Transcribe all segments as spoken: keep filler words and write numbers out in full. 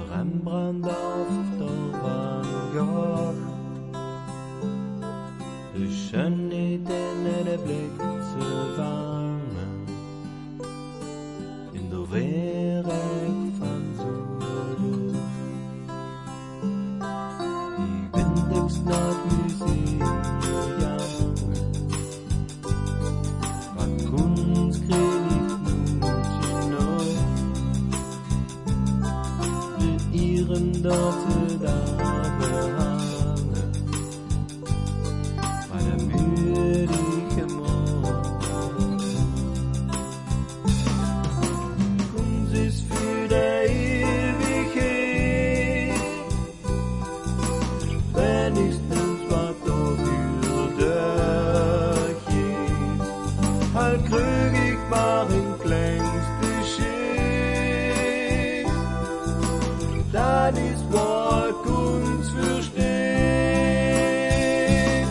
Rembrandt auf der Van Gogh. De Schönheit in den Blick zu warmen, in der Werk von Zulu. Die Windex-Nordmusik gegangen, was Kunst kriegt nun neu, mit ihren Dorte da behangen. Krüg ich mach in kleinste Schicht, das ist wohl Kunst versteht.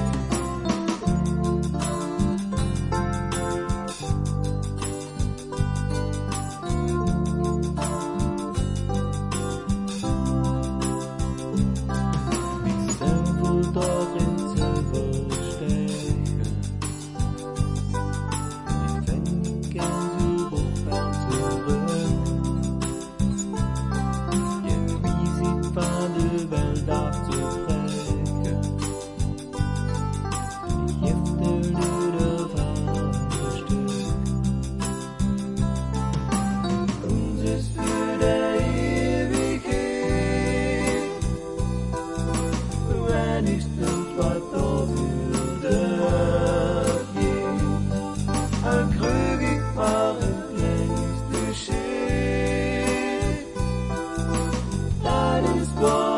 Mich selber doch in selber stechen, That is what